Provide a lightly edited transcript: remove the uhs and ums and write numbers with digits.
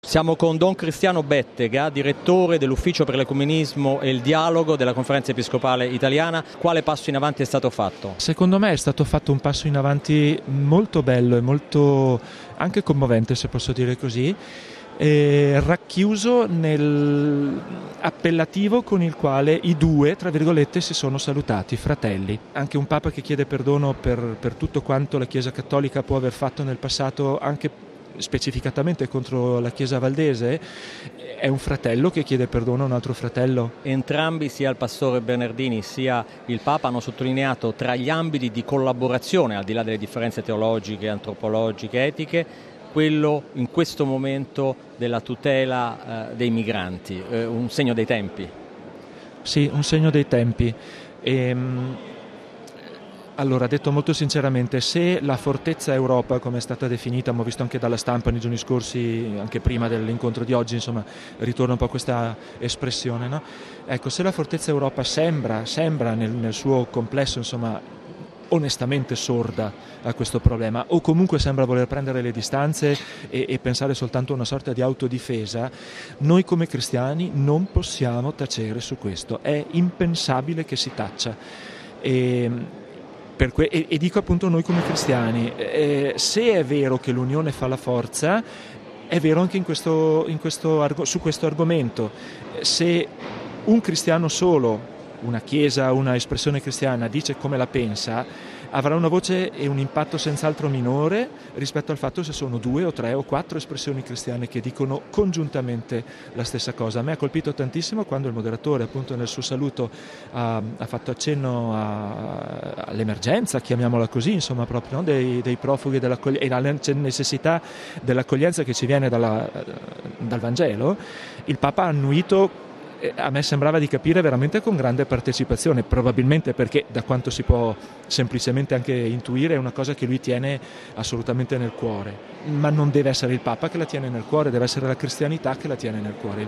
Siamo con Don Cristiano Bettega, direttore dell'Ufficio per l'Ecumenismo e il Dialogo della Conferenza Episcopale Italiana. Quale passo in avanti è stato fatto? Secondo me è stato fatto un passo in avanti molto bello e molto anche commovente, se posso dire così, racchiuso nell'appellativo con il quale i due, tra virgolette, si sono salutati, fratelli. Anche un Papa che chiede perdono per tutto quanto la Chiesa Cattolica può aver fatto nel passato, anche specificatamente contro la Chiesa valdese, è un fratello che chiede perdono a un altro fratello. Entrambi, sia il pastore Bernardini sia il Papa, hanno sottolineato tra gli ambiti di collaborazione, al di là delle differenze teologiche, antropologiche, etiche, quello in questo momento della tutela dei migranti, un segno dei tempi. Sì, un segno dei tempi. Allora, detto molto sinceramente, se la fortezza Europa, come è stata definita, abbiamo visto anche dalla stampa nei giorni scorsi, anche prima dell'incontro di oggi, insomma, ritorna un po' questa espressione, no? Ecco, se la fortezza Europa sembra nel suo complesso, insomma, onestamente sorda a questo problema, o comunque sembra voler prendere le distanze e pensare soltanto a una sorta di autodifesa, noi come cristiani non possiamo tacere su questo, è impensabile che si taccia. E dico appunto noi come cristiani, se è vero che l'unione fa la forza, è vero anche su questo argomento. Se un cristiano solo, una chiesa, una espressione cristiana dice come la pensa, avrà una voce e un impatto senz'altro minore rispetto al fatto se sono 2 o 3 o 4 espressioni cristiane che dicono congiuntamente la stessa cosa. A me ha colpito tantissimo quando il moderatore, appunto, nel suo saluto ha fatto accenno all'emergenza, chiamiamola così, insomma, proprio, no? dei profughi e alla necessità dell'accoglienza che ci viene dal Vangelo. Il Papa ha annuito, a me sembrava di capire veramente con grande partecipazione, probabilmente perché, da quanto si può semplicemente anche intuire, è una cosa che lui tiene assolutamente nel cuore, ma non deve essere il Papa che la tiene nel cuore, deve essere la cristianità che la tiene nel cuore.